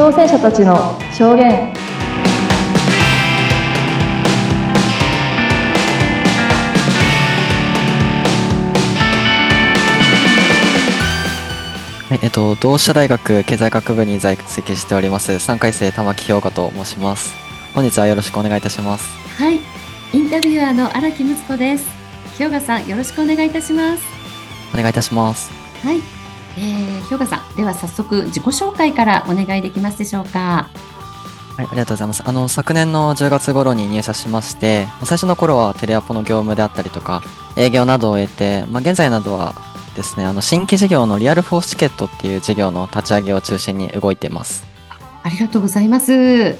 挑戦者たちの証言。 はい、同志社大学経済学部に在籍しております、3回生玉木氷河と申します。本日はよろしくお願いいたします。 はい、インタビュアーの荒木睦子です。氷河さん、よろしくお願いいたします。 お願いいたします。 はい、氷河さん、では早速自己紹介からお願いできますでしょうか。 はい、ありがとうございます。昨年の10月頃に入社しまして、最初の頃はテレアポの業務であったりとか、営業などを得て、現在などはですね、新規事業のリアルフォースチケットっていう事業の立ち上げを中心に動いています。 ありがとうございます。はい、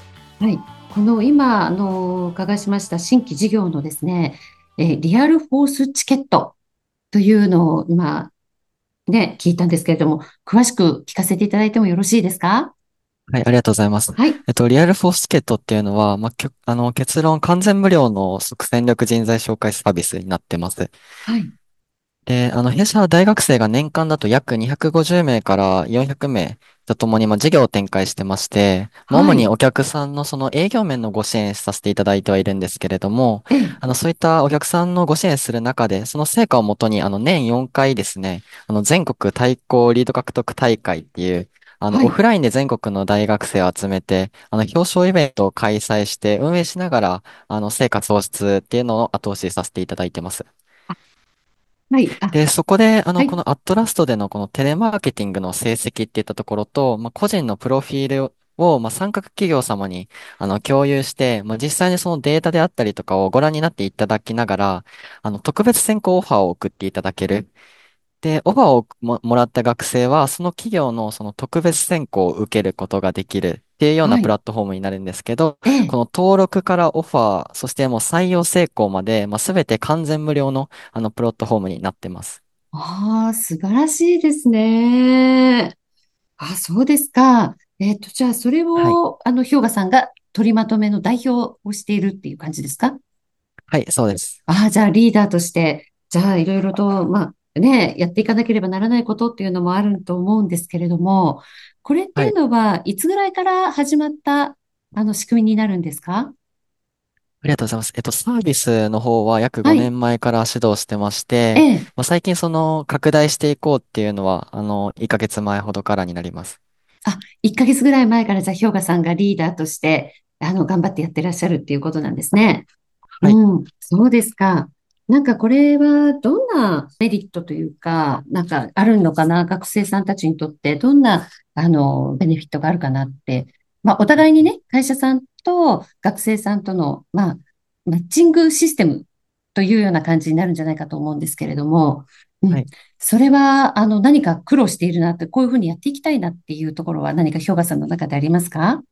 この今お伺いしました新規事業のですね、リアルフォースチケットというのを今ね、聞いたんですけれども、詳しく聞かせていただいてもよろしいですか？ はい、ありがとうございます。 はい、 リアルフォースチケットっていうのは、結論完全無料の即戦力人材紹介サービスになってます。 はい、 で、弊社は大学生が年間だと約250名から400名とともに、事業を展開してまして、主はい、 にお客さんのその営業面のご支援させていただいてはいるんですけれども、 ええ、 そういったお客さんのご支援する中で、その成果をもとに、年4回ですね、全国対抗リード獲得大会っていう、 はい。 オフラインで全国の大学生を集めて、表彰イベントを開催して運営しながら、成果創出っていうのを後押しさせていただいてます。 はい、 で、そこで、 はい、 このアットラストでのこのテレマーケティングの成績っていったところと、個人のプロフィールを、参画企業様に、共有して、実際にそのデータであったりとかをご覧になっていただきながら、特別選考オファーを送っていただける。で、オファーをもらった学生は、その企業のその特別選考を受けることができるっていうようなはい、 プラットフォームになるんですけど、 ええ。 この登録からオファー、そしてもう採用成功まで、すべて完全無料の、プラットフォームになってます。 ああ、素晴らしいですね。あ、そうですか。じゃあ、それはい。 を、氷河さんが取りまとめの代表をしているっていう感じですか？ はい、そうです。 ああ、じゃあ、リーダーとして、じゃあ、いろいろと、ね、やっていかなければならないことっていうのもあると思うんですけれども、これっていうはい。 のは、いつぐらいから始まった、仕組みになるんですか？ ありがとうございます。サービスの方は約5 はい。 年前から指導してまして、 ええ。 最近その拡大していこうっていうのは、1ヶ月前ほどからになります。 あ、1ヶ月ぐらい前からじゃあ、氷河さんがリーダーとして、頑張ってやってらっしゃるっていうことなんですね。 はい。 うん、そうですか。なんかこれはどんなメリットというか、なんかあるのかな、学生さんたちにとってどんな、ベネフィットがあるかなって。お互いにね、会社さんと学生さんとの、マッチングシステムというような感じになるんじゃないかと思うんですけれども、うん。 はい。 それは、何か苦労しているなって、こういうふうにやっていきたいなっていうところは何か氷河さんの中でありますか？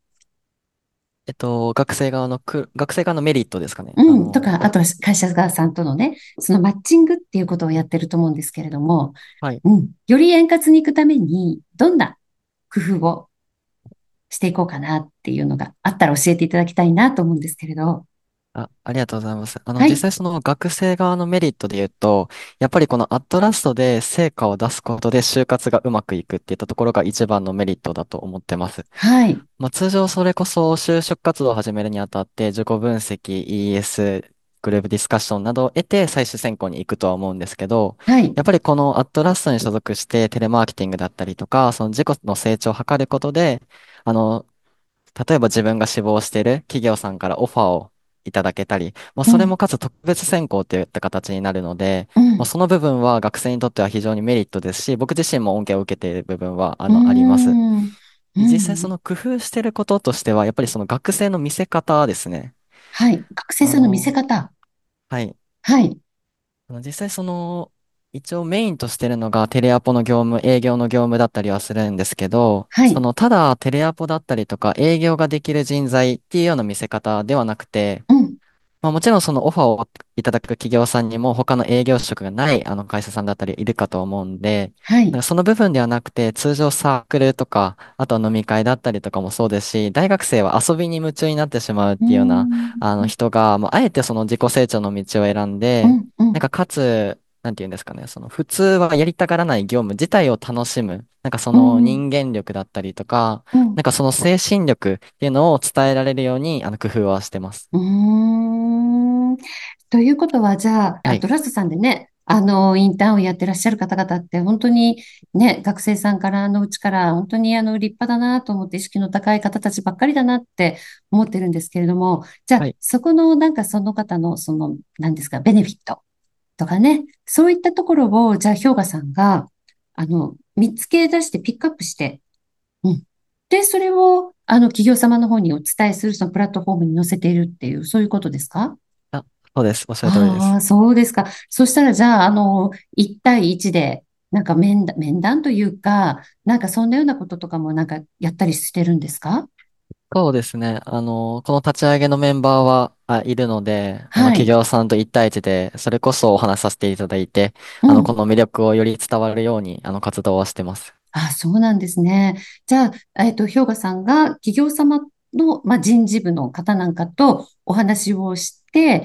学生側のメリットですかね。 うん、とか、あとは会社側さんとのね、そのマッチングっていうことをやってると思うんですけれども、 はい。 うん、より円滑に行くために、どんな工夫をしていこうかなっていうのがあったら教えていただきたいなと思うんですけれど。 ありがとうございます。 はい、 実際その学生側のメリットで言うと、やっぱりこのアットラストで成果を出すことで就活がうまくいくっていったところが一番のメリットだと思ってます。 はい、 通常それこそ就職活動を始めるにあたって自己分析、ES、グループディスカッションなどを得て最終選考に行くとは思うんですけど、 はい、 やっぱりこのアットラストに所属してテレマーケティングだったりとか、その自己の成長を図ることで、あの、例えば自分が志望している企業さんからオファーをいただけたり、 うん、 それもかつ特別選考といった形になるので、 うん、 その部分は学生にとっては非常にメリットですし、僕自身も恩恵を受けている部分はうーあります。 ん、うで実際そん、 の工夫してることとしては、やっぱりその学生の見せ方ですね。 はい、学生さんの見せあの、 方。 はい。 はい、 実際一応メインとしてるのがテレアポの業務、営業の業務だったりはするんですけど、 はい、 ただテレアポだったりとか営業ができる人材っていうような見せ方ではなくて、 うん、 もちろんそのオファーをいただく企業さんにも他の営業職がない会社さんだったりいるかと思うんで、 はい、 だからその部分ではなくて通常サークルとか、あとは飲み会だったりとかもそうですし、大学生は遊びに夢中になってしまうっうーていうようなん、 人が、あえてその自己成長の道を選んで、 うん、うん、 かつ、 なんていうんですかね、その普通はやりたがらない業務自体を楽しむ、なんかそうん、 の人間力だったりとか、 うん。 なんかその精神力っていうのを伝えられるように、工夫はしてます。 うーん。ということは、じゃあ、 はい。 トラストさんでね、インターンをやってらっしゃる方々って、本当にね、学生さんからのうちから、本当に立派だなと思って、意識の高い方たちばっかりだなって思ってるんですけれども、じゃあ、 はい。 そこの、なんかその方の、何ですか、ベネフィットとかね、そういったところを、じゃあ、氷河さんが、見つけ出してピックアップして、うん。で、それを、企業様の方にお伝えする、そのプラットフォームに載せているっていう、そういうことですか？ あ、そうです。おっしゃる通りです。 ああ、そうですか。そしたら、じゃあ、1対1で、なんか面談というか、なんかそんなようなこととかもなんかやったりしてるんですか？ そうですね。この立ち上げのメンバーは、いるので、企はい。 業さんと一対一で、それこそお話しさせていただいて、 うん。 この魅力をより伝わるように、活動はしてます。 あ、そうなんですね。じゃあ、氷河さんが企業様の、まあ、人事部の方なんかとお話をして、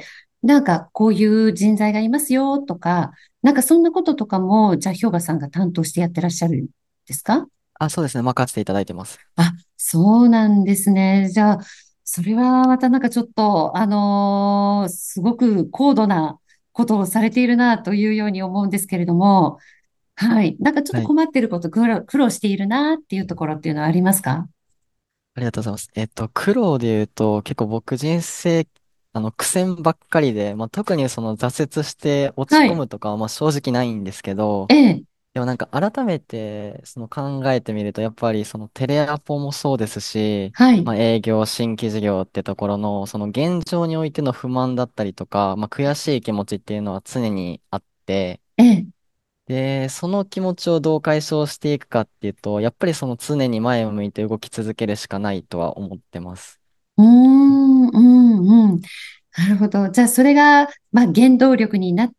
なんかこういう人材がいますよとか、なんかそんなこととかも、じゃあ氷河さんが担当してやってらっしゃるんですか？ あ、そうですね。任せていただいてます。 あ、そうなんですね。じゃあ、それはまたなんかちょっと、すごく高度なことをされているなというように思うんですけれども、はい。なんかちょっとはい。 困っていること、苦労しているなっていうところっていうのはありますか？ ありがとうございます。苦労で言うと、結構僕人生、苦戦ばっかりで、特にその挫折して落ちはい。 込むとかは、正直ないんですけど、 ええ。 でもなんか改めてその考えてみると、やっぱりそのテレアポもそうですし、 はい。 営業、新規事業ってところの、その現状においての不満だったりとか、悔しい気持ちっていうのは常にあって、 ええ。 で、その気持ちをどう解消していくかっていうと、やっぱりその常に前を向いて動き続けるしかないとは思ってます。 うーん、うん、うん。なるほど。じゃあ、それが、まあ、原動力になって、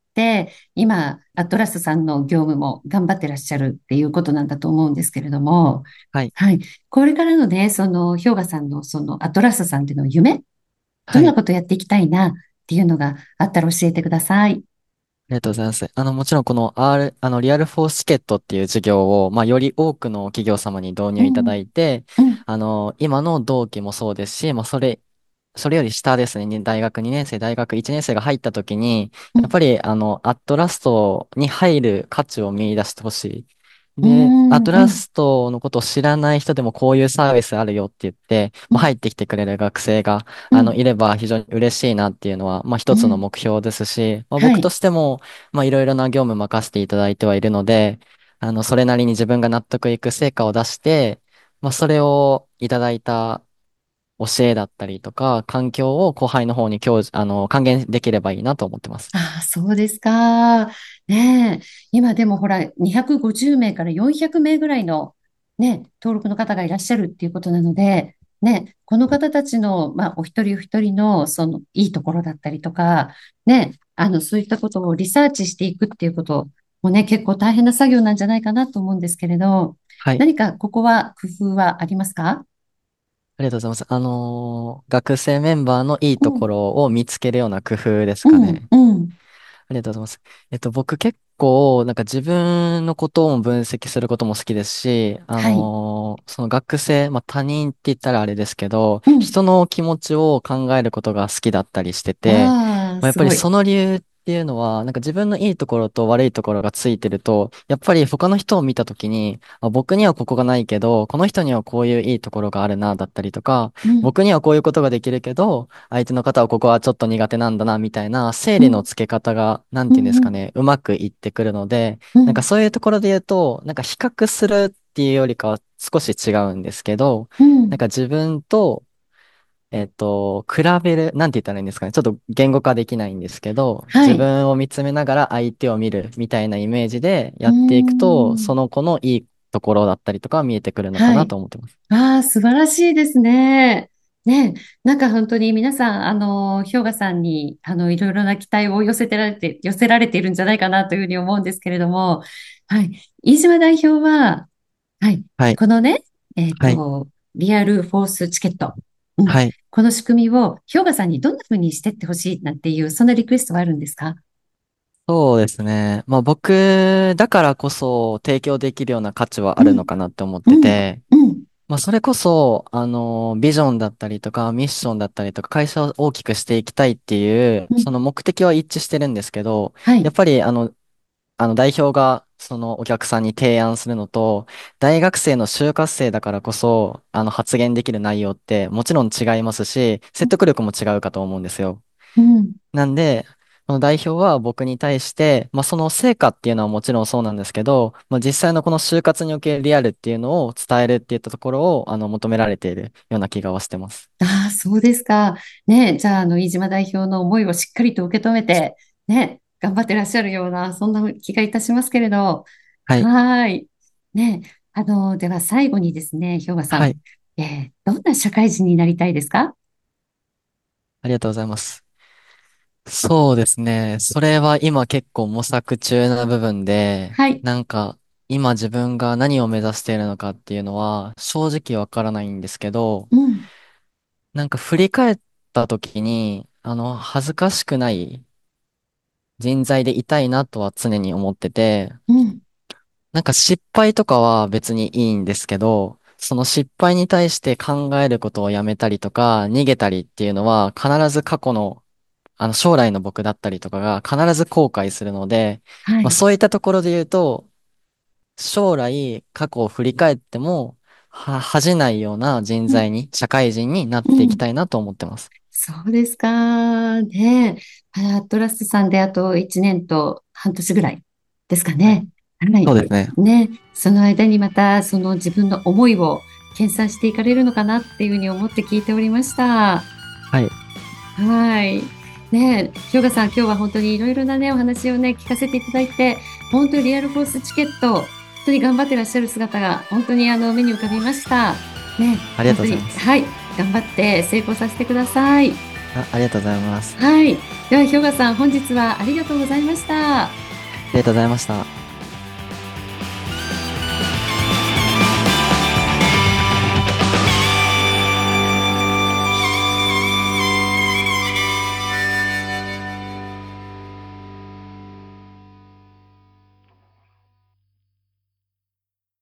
今、アトラスさんの業務も頑張ってらっしゃるっていうことなんだと思うんですけれども、 はい。 はい。これからのね、氷河さんの、アトラスさんでの夢、どはい。 んなことやっていきたいなっていうのがあったら教えてください。 ありがとうございます。もちろんこの リアルフォースチケットっていう事業を、より多くの企業様に導入いただうん、 いて、 うん、 今の同期もそうですし、それより下ですね、大学2年生、大学1年生が入った時に、 うん、 やっぱり、アットラストに入る価値を見出してほしい。 うで、アッん、 トラうん、 ストのことを知らない人でもこういうサービスあるよって言って、 うん、 入ってきてくれる学生が、 うん、 いれば非常に嬉しいなっていうのは、一つのうん。 目標ですし、僕とはい。 しても、いろいろな業務任せていただいてはいるので、それなりに自分が納得いく成果を出して、それをいただいた教えだったりとか、環境を後輩の方に還元できればいいなと思ってます。 ああ、そうですか。ねえ。今でもほら、250名から400名ぐらいのね、登録の方がいらっしゃるっていうことなので、ね、この方たちの、まあ、お一人お一人の、いいところだったりとか、ね、そういったことをリサーチしていくっていうこともね、結構大変な作業なんじゃないかなと思うんですけれど、 はい。 何かここは工夫はありますか？ ありがとうございます。学生メンバーのいいとこうん、 ろを見つけるような工夫ですうん、 かね。 うん。 ありがとうございます。僕結構、なんか自分のことを分析することも好きですし、 はい。 その学生、他人って言ったらあれですけど、 うん。 人の気持ちを考えることが好きだったりしてて、 ああ、 やっぱりそすごい。 の理由っていうのは、なんか自分のいいところと悪いところがついてると、やっぱり他の人を見たときに、僕にはここがないけど、この人にはこういういいところがあるな、だったりとか、 うん、 僕にはこういうことができるけど、相手の方はここはちょっと苦手なんだな、みたいな整理のうん、 つけ方が、なんていうんでうん、うん。 すかね、うまくいってくるので、なんかうん、 そういうところで言うと、なんか比較するっていうよりかは少し違うんですけど、 うん。 なんか自分と、比べる、なんて言ったらいいんですかね、ちょっと言語化できないんですけど、自はい。 分を見つめながら相手を見るみたいなイメージでうーやっていくと、そん。 の子のいいところだったりとか見えてくるのかなはい。 と思ってます。 ああ、素晴らしいですね。ね、なんか本当に皆さん、氷河さんに、いろいろな期待を寄せられているんじゃないかなというふうに思うんですけれども、はい。飯島代表は、はい。 はい。 このね、 はい。 リアルフォースチケット。うん。 はい。 この仕組みを氷河さんにどんなふうにしてってほしいなんていう、そんなリクエストはあるんですか？ そうですね。まあ僕だからこそ提供できるような価値はあうん、 るのかなって思っうん、 てて、 うん、 まあそれこそ、ビジョンだったりとか、ミッションだったりとか、会社を大きくしていきたいっていう、 うん。 その目的は一致してるんですけど、 はい。 やっぱり代表がそのお客さんに提案するのと、大学生の就活生だからこそ、発言できる内容ってもちろん違いますし、説得力も違うかと思うんですよ。 うん、 なんで、この代表は僕に対して、まあ、その成果っていうのはもちろんそうなんですけど、まあ、実際のこの就活におけるリアルっていうのを伝えるっていったところを、求められているような気がはしてます。 ああ、そうですか。ね、じゃあ、飯島代表の思いをしっかりと受け止めて、ね、頑張ってらっしゃるような、そんな気がいたしますけれど。 はい。 はーい。ね、では最後にですね、氷河さん、 はい。 どんな社会人になりたいですか？ ありがとうございます。そうですね。それは今結構模索中な部分で、 はい。 なんか今自分が何を目指しているのかっていうのは正直わからないんですけど、 うん、 なんか振り返った時に、恥ずかしくない人材でいたいなとは常に思ってて、 うん、 なんか失敗とかは別にいいんですけど、その失敗に対して考えることをやめたりとか、逃げたりっていうのは必ず過去の将来の僕だったりとかが必ず後悔するので、まあ、 はい。 そういったところで言うと、将来過去を振り返っても、恥じないような人うん、 材に、社会人になっうん。 ていきたいなと思ってます。 そうですか。ね。アトラスさんであと1年と半年ぐらいですかはい。 ね。はい。 そうですね。 ね。その間にまたその自分の思いを研鑽していかれるのかなっていうふうに思って聞いておりました。 はい。 はい。ねえ、氷河さん、今日は本当にいろいろなね、お話をね、聞かせていただいて、本当にリアルフォースチケット、本当に頑張ってらっしゃる姿が、本当に目に浮かびました。ね、 ありが本当に、 とうございます。 はい、頑張って成功させてください。 ありがとうございます。 はい。では、氷河さん、本日はありがとうございました。 ありがとうございました。